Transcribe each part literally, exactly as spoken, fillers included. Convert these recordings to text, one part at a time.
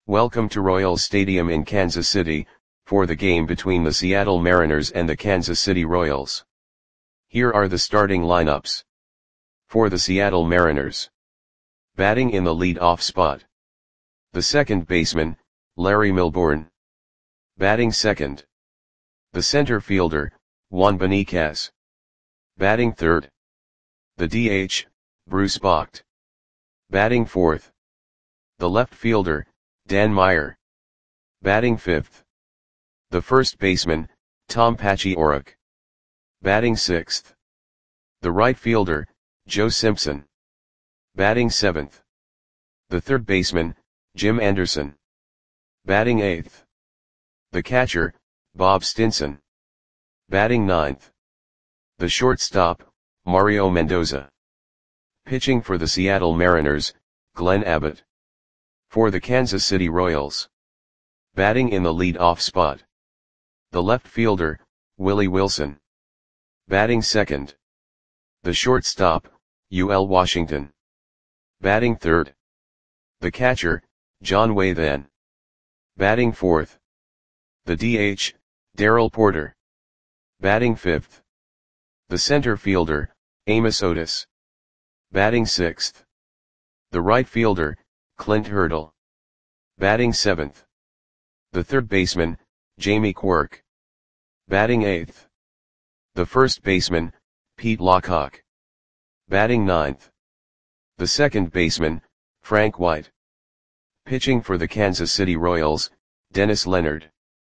Welcome to Royals Stadium in Kansas City, for the game between the Seattle Mariners and the Kansas City Royals. Here are the starting lineups. For the Seattle Mariners. Batting in the lead-off spot. The second baseman, Larry Milbourne. Batting second. The center fielder, Juan Beniquez. Batting third. The D H, Bruce Bocht. Batting fourth. The left fielder, Dan Meyer. Batting fifth. The first baseman, Tom Paciorek. Batting sixth. The right fielder, Joe Simpson. Batting seventh. The third baseman, Jim Anderson. Batting eighth. The catcher, Bob Stinson. Batting ninth. The shortstop, Mario Mendoza. Pitching for the Seattle Mariners, Glenn Abbott. For the Kansas City Royals. Batting in the lead-off spot. The left fielder, Willie Wilson. Batting second. The shortstop, U L Washington. Batting third. The catcher, John Waythan. Batting fourth. The D H, Darrell Porter. Batting fifth. The center fielder, Amos Otis. Batting sixth. The right fielder, Clint Hurdle. Batting seventh. The third baseman, Jamie Quirk. Batting eighth. The first baseman, Pete Lockhart. Batting ninth. The second baseman, Frank White. Pitching for the Kansas City Royals, Dennis Leonard.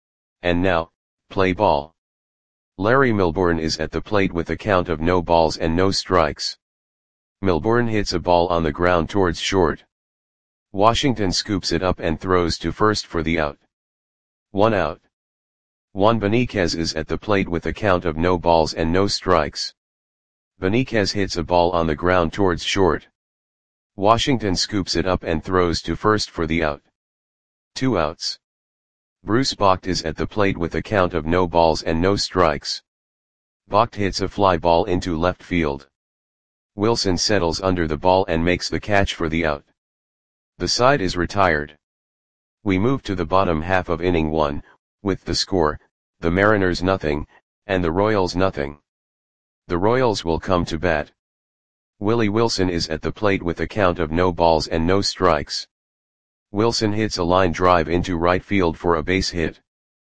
And now, play ball. Larry Milbourne is at the plate with a count of no balls and no strikes. Milbourne hits a ball on the ground towards short. Washington scoops it up and throws to first for the out. One out. Juan Beniquez is at the plate with a count of no balls and no strikes. Beniquez hits a ball on the ground towards short. Washington scoops it up and throws to first for the out. Two outs. Bruce Bocht is at the plate with a count of no balls and no strikes. Bocht hits a fly ball into left field. Wilson settles under the ball and makes the catch for the out. The side is retired. We move to the bottom half of inning one, with the score, the Mariners nothing, and the Royals nothing. The Royals will come to bat. Willie Wilson is at the plate with a count of no balls and no strikes. Wilson hits a line drive into right field for a base hit.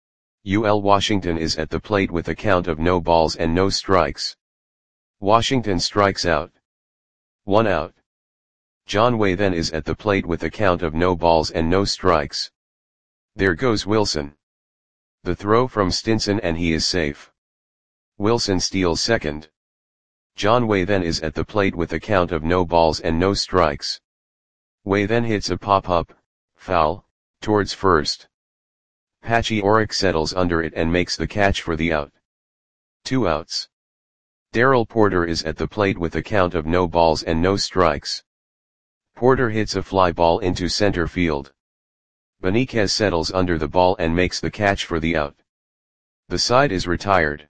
U L Washington is at the plate with a count of no balls and no strikes. Washington strikes out. One out. John Waythan is at the plate with a count of no balls and no strikes. There goes Wilson. The throw from Stinson and he is safe. Wilson steals second. John Waythan is at the plate with a count of no balls and no strikes. Waythan hits a pop-up, foul, towards first. Paciorek settles under it and makes the catch for the out. Two outs. Darrell Porter is at the plate with a count of no balls and no strikes. Porter hits a fly ball into center field. Beniquez settles under the ball and makes the catch for the out. The side is retired.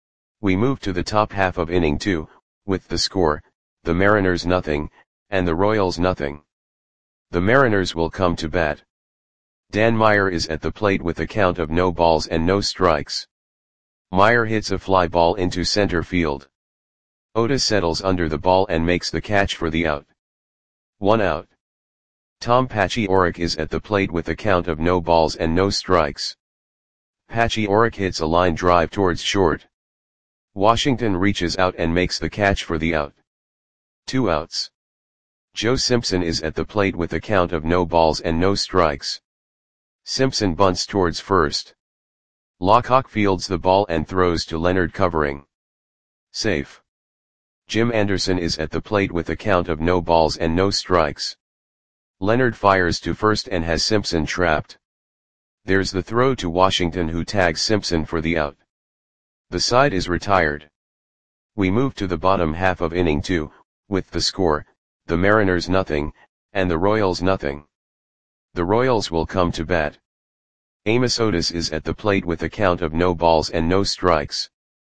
We move to the top half of inning two, with the score, the Mariners nothing, and the Royals nothing. The Mariners will come to bat. Dan Meyer is at the plate with a count of no balls and no strikes. Meyer hits a fly ball into center field. Otis settles under the ball and makes the catch for the out. One out. Tom Paciorek is at the plate with a count of no balls and no strikes. Paciorek hits a line drive towards short. Washington reaches out and makes the catch for the out. Two outs. Joe Simpson is at the plate with a count of no balls and no strikes. Simpson bunts towards first. Lockhart fields the ball and throws to Leonard covering. Safe. Jim Anderson is at the plate with a count of no balls and no strikes. Leonard fires to first and has Simpson trapped. There's the throw to Washington, who tags Simpson for the out. The side is retired. We move to the bottom half of inning two, with the score, the Mariners nothing, and the Royals nothing. The Royals will come to bat. Amos Otis is at the plate with a count of no balls and no strikes.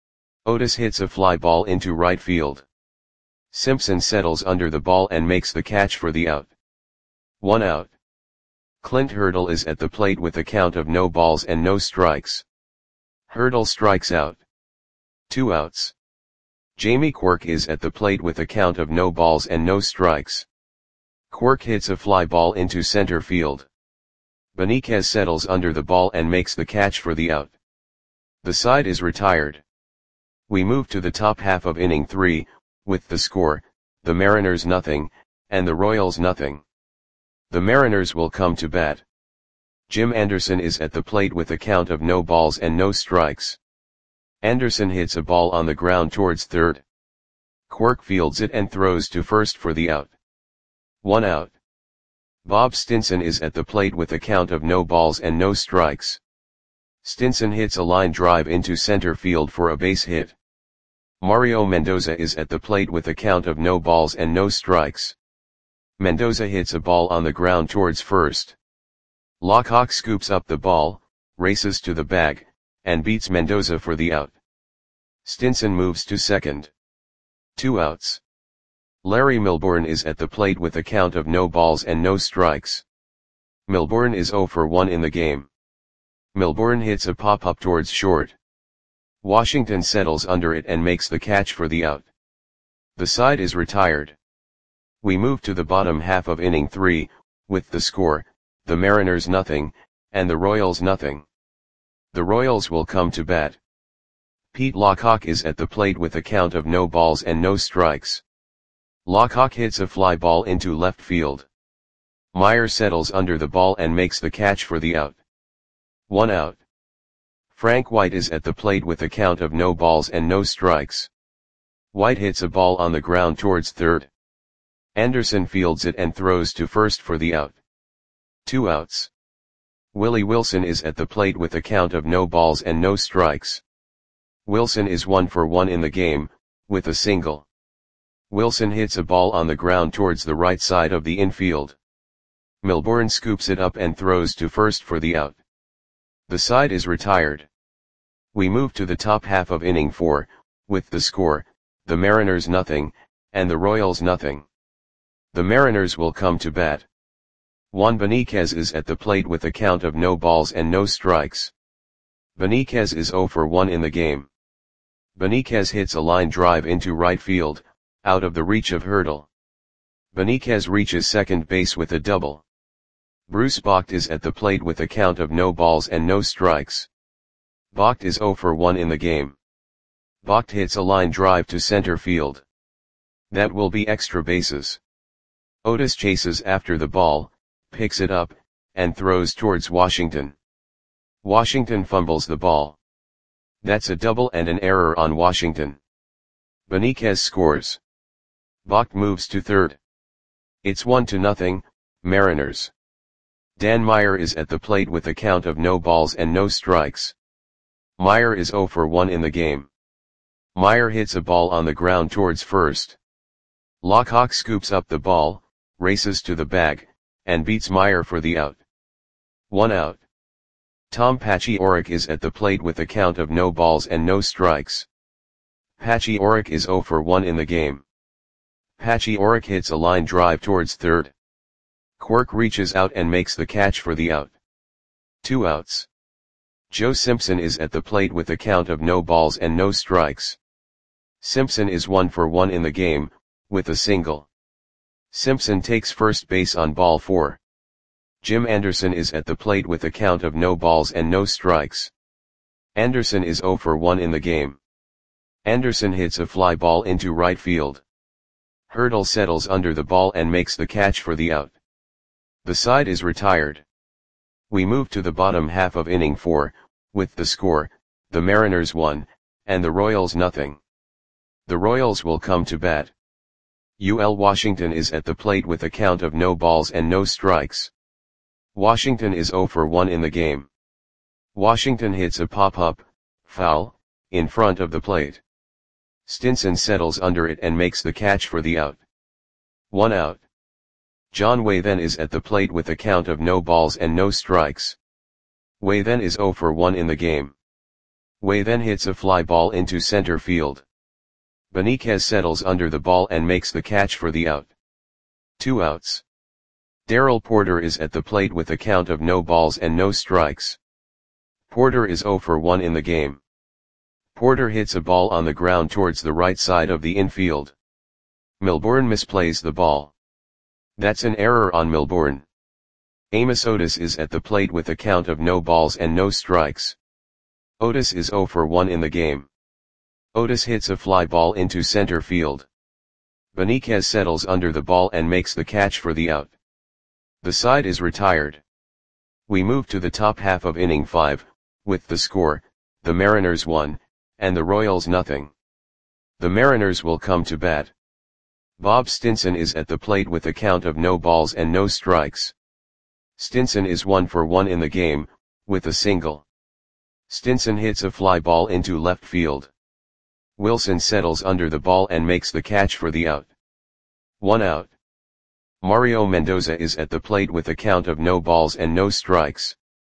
Otis hits a fly ball into right field. Simpson settles under the ball and makes the catch for the out. One out. Clint Hurdle is at the plate with a count of no balls and no strikes. Hurdle strikes out. Two outs. Jamie Quirk is at the plate with a count of no balls and no strikes. Quirk hits a fly ball into center field. Beniquez settles under the ball and makes the catch for the out. The side is retired. We move to the top half of inning three, with the score, the Mariners nothing, and the Royals nothing. The Mariners will come to bat. Jim Anderson is at the plate with a count of no balls and no strikes. Anderson hits a ball on the ground towards third. Quirk fields it and throws to first for the out. One out. Bob Stinson is at the plate with a count of no balls and no strikes. Stinson hits a line drive into center field for a base hit. Mario Mendoza is at the plate with a count of no balls and no strikes. Mendoza hits a ball on the ground towards first. Lockhawk scoops up the ball, races to the bag, and beats Mendoza for the out. Stinson moves to second. Two outs. Larry Milbourne is at the plate with a count of no balls and no strikes. Milbourne is oh for one in the game. Milbourne hits a pop-up towards short. Washington settles under it and makes the catch for the out. The side is retired. We move to the bottom half of inning three, with the score, the Mariners nothing, and the Royals nothing. The Royals will come to bat. Pete Lockhawk is at the plate with a count of no balls and no strikes. Lockhawk hits a fly ball into left field. Meyer settles under the ball and makes the catch for the out. One out. Frank White is at the plate with a count of no balls and no strikes. White hits a ball on the ground towards third. Anderson fields it and throws to first for the out. Two outs. Willie Wilson is at the plate with a count of no balls and no strikes. Wilson is one for one in the game, with a single. Wilson hits a ball on the ground towards the right side of the infield. Milbourne scoops it up and throws to first for the out. The side is retired. We move to the top half of inning four, with the score, the Mariners nothing, and the Royals nothing. The Mariners will come to bat. Juan Beniquez is at the plate with a count of no balls and no strikes. Beniquez is oh for one in the game. Beniquez hits a line drive into right field, out of the reach of Hurdle. Beniquez reaches second base with a double. Bruce Bocht is at the plate with a count of no balls and no strikes. Bocht is oh for one in the game. Bocht hits a line drive to center field. That will be extra bases. Otis chases after the ball, picks it up, and throws towards Washington. Washington fumbles the ball. That's a double and an error on Washington. Beniquez scores. Bocht moves to third. It's one to nothing, Mariners. Dan Meyer is at the plate with a count of no balls and no strikes. Meyer is oh for one in the game. Meyer hits a ball on the ground towards first. Lockhawk scoops up the ball, races to the bag, and beats Meyer for the out. One out. Tom Paciorek is at the plate with a count of no balls and no strikes. Paciorek is oh for one in the game. Paciorek hits a line drive towards third. Quirk reaches out and makes the catch for the out. Two outs. Joe Simpson is at the plate with a count of no balls and no strikes. Simpson is one for one in the game, with a single. Simpson takes first base on ball four. Jim Anderson is at the plate with a count of no balls and no strikes. Anderson is oh for one in the game. Anderson hits a fly ball into right field. Hurdle settles under the ball and makes the catch for the out. The side is retired. We move to the bottom half of inning four, with the score, the Mariners one, and the Royals nothing. The Royals will come to bat. U L Washington is at the plate with a count of no balls and no strikes. Washington is oh for one in the game. Washington hits a pop-up, foul, in front of the plate. Stinson settles under it and makes the catch for the out. One out. John Way then is at the plate with a count of no balls and no strikes. Way then is oh for one in the game. Way then hits a fly ball into center field. Beniquez settles under the ball and makes the catch for the out. Two outs. Darrell Porter is at the plate with a count of no balls and no strikes. Porter is zero for one in the game. Porter hits a ball on the ground towards the right side of the infield. Milbourne misplays the ball. That's an error on Milbourne. Amos Otis is at the plate with a count of no balls and no strikes. Otis is zero for one in the game. Otis hits a fly ball into center field. Beniquez settles under the ball and makes the catch for the out. The side is retired. We move to the top half of inning five, with the score, the Mariners one, and the Royals nothing. The Mariners will come to bat. Bob Stinson is at the plate with a count of no balls and no strikes. Stinson is one for one in the game, with a single. Stinson hits a fly ball into left field. Wilson settles under the ball and makes the catch for the out. One out. Mario Mendoza is at the plate with a count of no balls and no strikes.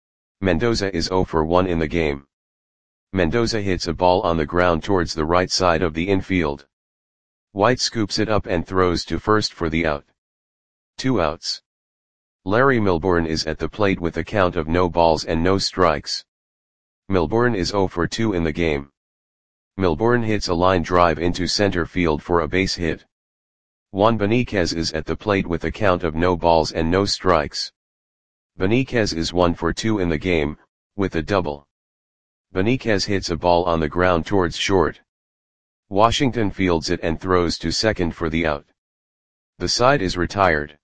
Mendoza is zero for one in the game. Mendoza hits a ball on the ground towards the right side of the infield. White scoops it up and throws to first for the out. Two outs. Larry Milbourne is at the plate with a count of no balls and no strikes. Milbourne is zero for two in the game. Milbourne hits a line drive into center field for a base hit. Juan Beniquez is at the plate with a count of no balls and no strikes. Beniquez is one for two in the game, with a double. Beniquez hits a ball on the ground towards short. Washington fields it and throws to second for the out. The side is retired.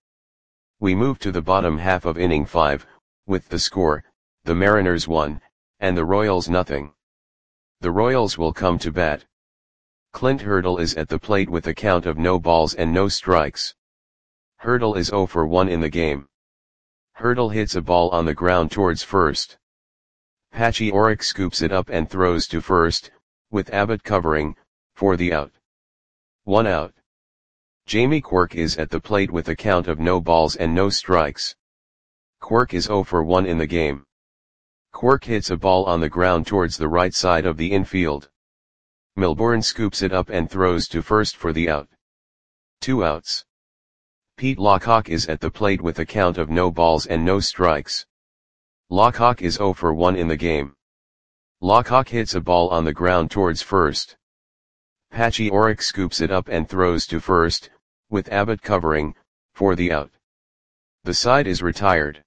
We move to the bottom half of inning five, with the score, the Mariners one, and the Royals nothing. The Royals will come to bat. Clint Hurdle is at the plate with a count of no balls and no strikes. Hurdle is zero for one in the game. Hurdle hits a ball on the ground towards first. Patchy Oric scoops it up and throws to first, with Abbott covering, for the out. One out. Jamie Quirk is at the plate with a count of no balls and no strikes. Quirk is zero for one in the game. Quirk hits a ball on the ground towards the right side of the infield. Milbourne scoops it up and throws to first for the out. Two outs. Pete Lockhawk is at the plate with a count of no balls and no strikes. Lockhawk is zero for one in the game. Lockhawk hits a ball on the ground towards first. Patchy Oric scoops it up and throws to first, with Abbott covering, for the out. The side is retired.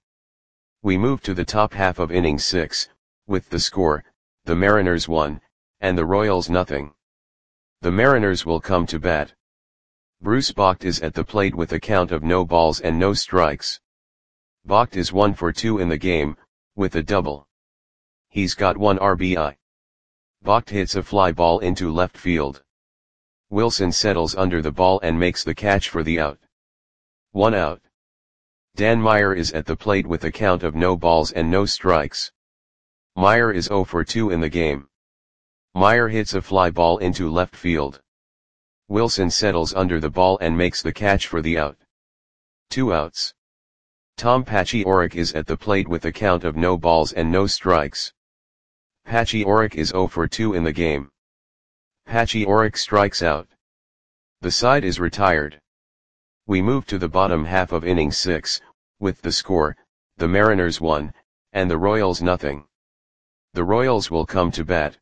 We move to the top half of inning six, with the score, the Mariners one, and the Royals nothing. The Mariners will come to bat. Bruce Bocht is at the plate with a count of no balls and no strikes. Bocht is one for two in the game, with a double. He's got one R B I. Bocht hits a fly ball into left field. Wilson settles under the ball and makes the catch for the out. One out. Dan Meyer is at the plate with a count of no balls and no strikes. Meyer is zero for two in the game. Meyer hits a fly ball into left field. Wilson settles under the ball and makes the catch for the out. Two outs. Tom Patchy Oric is at the plate with a count of no balls and no strikes. Patchy Oric is zero for two in the game. Patchy Oric strikes out. The side is retired. We move to the bottom half of inning six, with the score, the Mariners one, and the Royals nothing. The Royals will come to bat.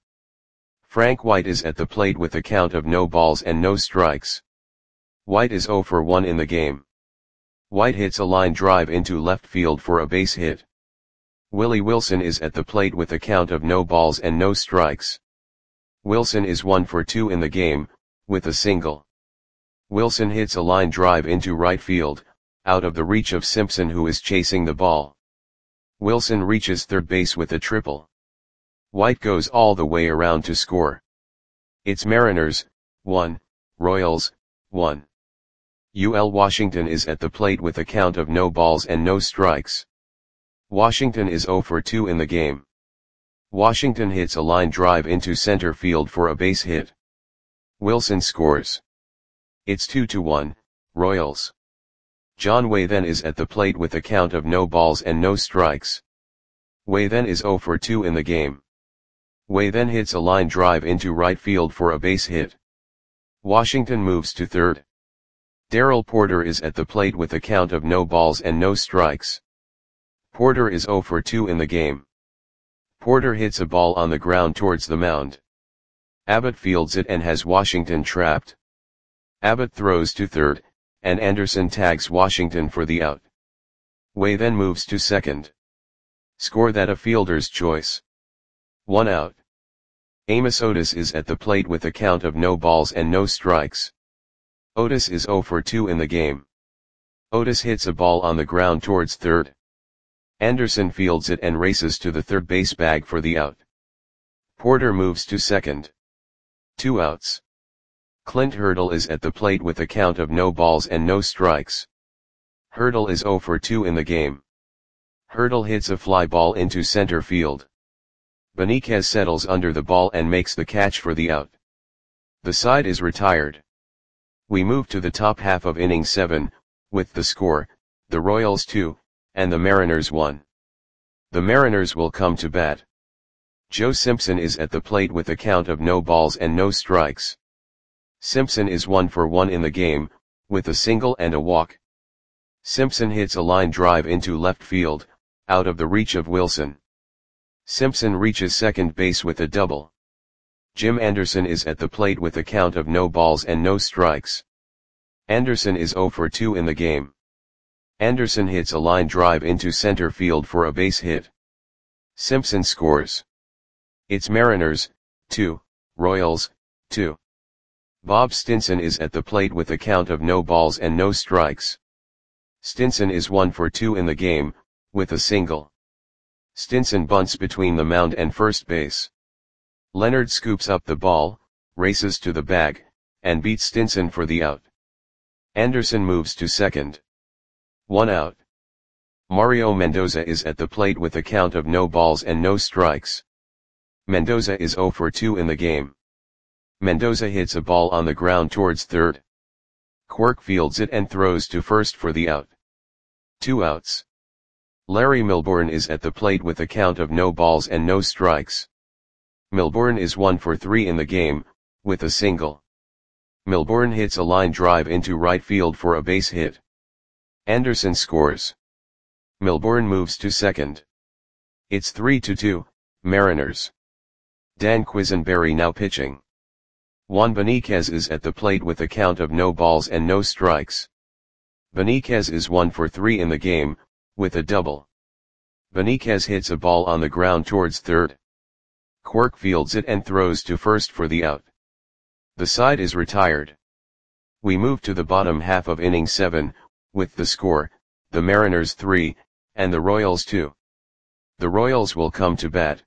Frank White is at the plate with a count of no balls and no strikes. White is zero for one in the game. White hits a line drive into left field for a base hit. Willie Wilson is at the plate with a count of no balls and no strikes. Wilson is one for two in the game, with a single. Wilson hits a line drive into right field, out of the reach of Simpson who is chasing the ball. Wilson reaches third base with a triple. White goes all the way around to score. It's Mariners, one, Royals, one. U L Washington is at the plate with a count of no balls and no strikes. Washington is zero for two in the game. Washington hits a line drive into center field for a base hit. Wilson scores. It's two to one, Royals. John Waythen is at the plate with a count of no balls and no strikes. Waythen is zero for two in the game. Waythen hits a line drive into right field for a base hit. Washington moves to third. Darrell Porter is at the plate with a count of no balls and no strikes. Porter is zero for two in the game. Porter hits a ball on the ground towards the mound. Abbott fields it and has Washington trapped. Abbott throws to third, and Anderson tags Washington for the out. Way then moves to second. Score that a fielder's choice. One out. Amos Otis is at the plate with a count of no balls and no strikes. Otis is zero for two in the game. Otis hits a ball on the ground towards third. Anderson fields it and races to the third base bag for the out. Porter moves to second. Two outs. Clint Hurdle is at the plate with a count of no balls and no strikes. Hurdle is zero for two in the game. Hurdle hits a fly ball into center field. Beniquez settles under the ball and makes the catch for the out. The side is retired. We move to the top half of inning seven, with the score, the Royals two, and the Mariners one. The Mariners will come to bat. Joe Simpson is at the plate with a count of no balls and no strikes. Simpson is one for one in the game, with a single and a walk. Simpson hits a line drive into left field, out of the reach of Wilson. Simpson reaches second base with a double. Jim Anderson is at the plate with a count of no balls and no strikes. Anderson is zero for two in the game. Anderson hits a line drive into center field for a base hit. Simpson scores. It's Mariners, two, Royals, two. Bob Stinson is at the plate with a count of no balls and no strikes. Stinson is one for two in the game, with a single. Stinson bunts between the mound and first base. Leonard scoops up the ball, races to the bag, and beats Stinson for the out. Anderson moves to second. One out. Mario Mendoza is at the plate with a count of no balls and no strikes. Mendoza is zero for two in the game. Mendoza hits a ball on the ground towards third. Quirk fields it and throws to first for the out. Two outs. Larry Milbourne is at the plate with a count of no balls and no strikes. Milbourne is one for three in the game, with a single. Milbourne hits a line drive into right field for a base hit. Anderson scores. Milbourne moves to second. It's three to two, Mariners. Dan Quisenberry now pitching. Juan Beniquez is at the plate with a count of no balls and no strikes. Beniquez is one for three in the game, with a double. Beniquez hits a ball on the ground towards third. Quirk fields it and throws to first for the out. The side is retired. We move to the bottom half of inning seven, with the score, the Mariners three, and the Royals two. The Royals will come to bat.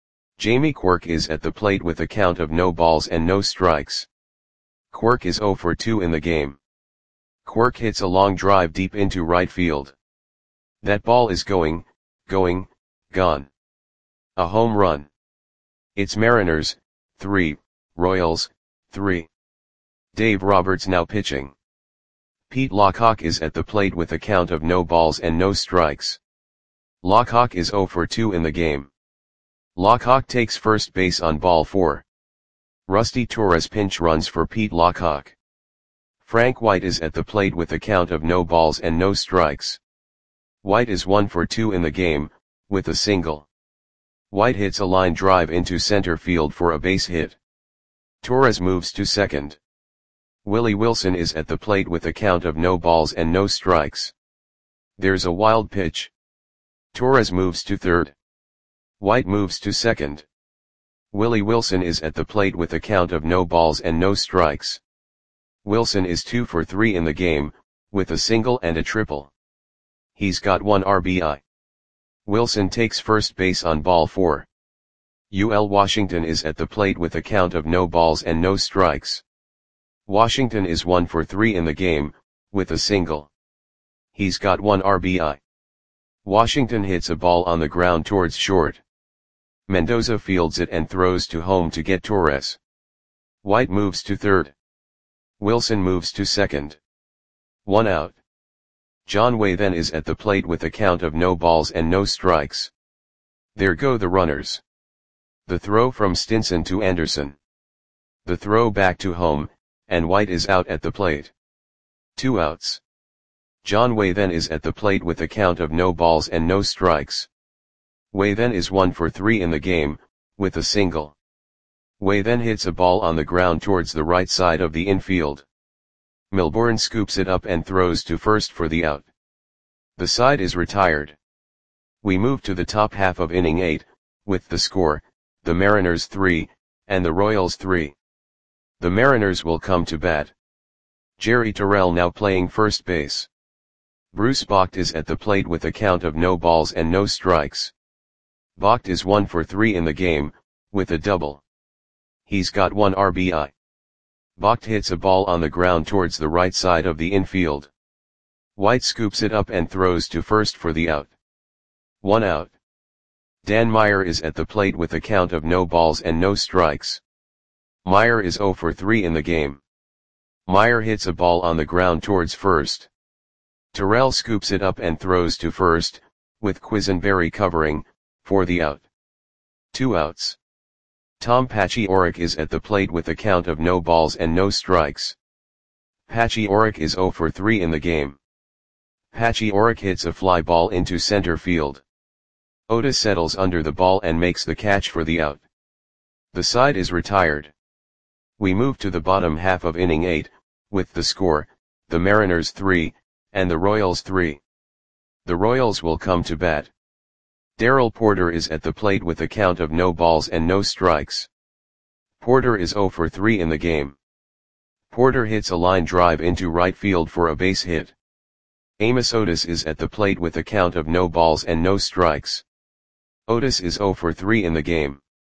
Jamie Quirk is at the plate with a count of no balls and no strikes. Quirk is zero for two in the game. Quirk hits a long drive deep into right field. That ball is going, going, gone. A home run. It's Mariners, three, Royals, three. Dave Roberts now pitching. Pete Lockhawk is at the plate with a count of no balls and no strikes. Lockhawk is zero for two in the game. Lockhawk takes first base on ball four. Rusty Torres pinch runs for Pete Lockhawk. Frank White is at the plate with a count of no balls and no strikes. White is one for two in the game, with a single. White hits a line drive into center field for a base hit. Torres moves to second. Willie Wilson is at the plate with a count of no balls and no strikes. There's a wild pitch. Torres moves to third. White moves to second. Willie Wilson is at the plate with a count of no balls and no strikes. Wilson is two for three in the game, with a single and a triple. He's got one R B I. Wilson takes first base on ball four. U L Washington is at the plate with a count of no balls and no strikes. Washington is one for three in the game, with a single. He's got one R B I. Washington hits a ball on the ground towards short. Mendoza fields it and throws to home to get Torres. White moves to third. Wilson moves to second. One out. John Way then is at the plate with a count of no balls and no strikes. There go the runners. The throw from Stinson to Anderson. The throw back to home, and White is out at the plate. Two outs. John Way then is at the plate with a count of no balls and no strikes. Way then is one for three in the game, with a single. Way then hits a ball on the ground towards the right side of the infield. Milbourne scoops it up and throws to first for the out. The side is retired. We move to the top half of inning eight, with the score, the Mariners three, and the Royals three. The Mariners will come to bat. Jerry Terrell now playing first base. Bruce Bocht is at the plate with a count of no balls and no strikes. Bocht is one for three in the game, with a double. He's got one R B I. Bocht hits a ball on the ground towards the right side of the infield. White scoops it up and throws to first for the out. One out. Dan Meyer is at the plate with a count of no balls and no strikes. Meyer is zero for three in the game. Meyer hits a ball on the ground towards first. Terrell scoops it up and throws to first, with Quisenberry covering, for the out. Two outs. Tom Paciorek is at the plate with a count of no balls and no strikes. Paciorek is zero for three in the game. Paciorek hits a fly ball into center field. Otis settles under the ball and makes the catch for the out. The side is retired. We move to the bottom half of inning eight, with the score, the Mariners three, and the Royals three. The Royals will come to bat. Darrell Porter is at the plate with a count of no balls and no strikes. Porter is zero for three in the game. Porter hits a line drive into right field for a base hit. Amos Otis is at the plate with a count of no balls and no strikes. Otis is zero for three in the game.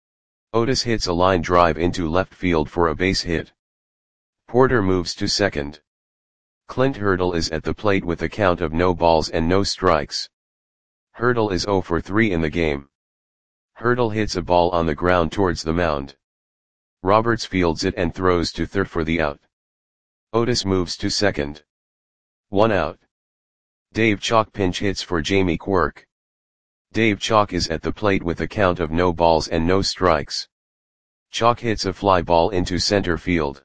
Otis hits a line drive into left field for a base hit. Porter moves to second. Clint Hurdle is at the plate with a count of no balls and no strikes. Hurdle is zero for three in the game. Hurdle hits a ball on the ground towards the mound. Roberts fields it and throws to third for the out. Otis moves to second. One out. Dave Chalk pinch hits for Jamie Quirk. Dave Chalk is at the plate with a count of no balls and no strikes. Chalk hits a fly ball into center field.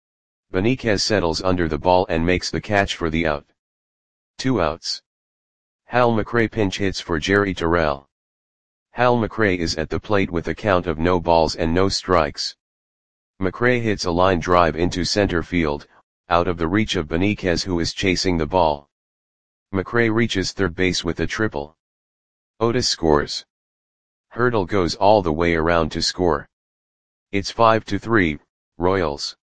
Benitez settles under the ball and makes the catch for the out. Two outs. Hal McRae pinch hits for Jerry Terrell. Hal McRae is at the plate with a count of no balls and no strikes. McRae hits a line drive into center field, out of the reach of Benitez, who is chasing the ball. McRae reaches third base with a triple. Otis scores. Hurdle goes all the way around to score. It's five to three, Royals.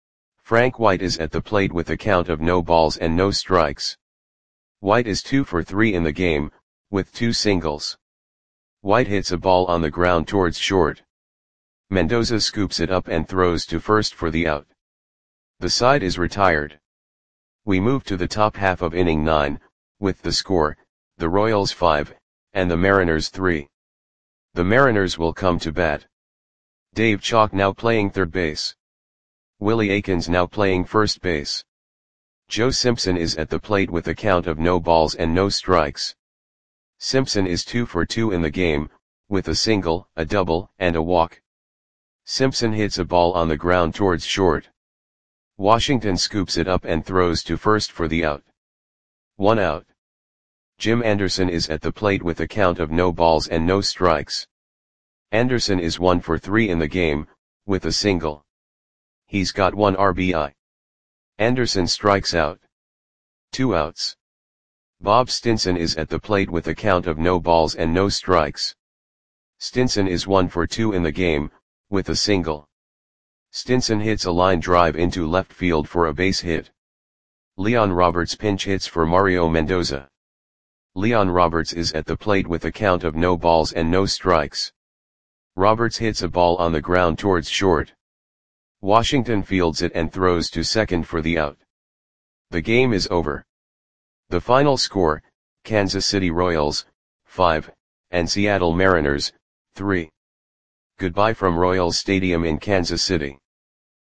Frank White is at the plate with a count of no balls and no strikes. White is two for three in the game, with two singles. White hits a ball on the ground towards short. Mendoza scoops it up and throws to first for the out. The side is retired. We move to the top half of inning nine, with the score, the Royals five, and the Mariners three. The Mariners will come to bat. Dave Chalk now playing third base. Willie Aikens now playing first base. Joe Simpson is at the plate with a count of no balls and no strikes. Simpson is two for two in the game, with a single, a double, and a walk. Simpson hits a ball on the ground towards short. Washington scoops it up and throws to first for the out. One out. Jim Anderson is at the plate with a count of no balls and no strikes. Anderson is one for three in the game, with a single. He's got one R B I. Anderson strikes out. Two outs. Bob Stinson is at the plate with a count of no balls and no strikes. Stinson is one for two in the game, with a single. Stinson hits a line drive into left field for a base hit. Leon Roberts pinch hits for Mario Mendoza. Leon Roberts is at the plate with a count of no balls and no strikes. Roberts hits a ball on the ground towards short. Washington fields it and throws to second for the out. The game is over. The final score, Kansas City Royals, five, and Seattle Mariners, three. Goodbye from Royals Stadium in Kansas City.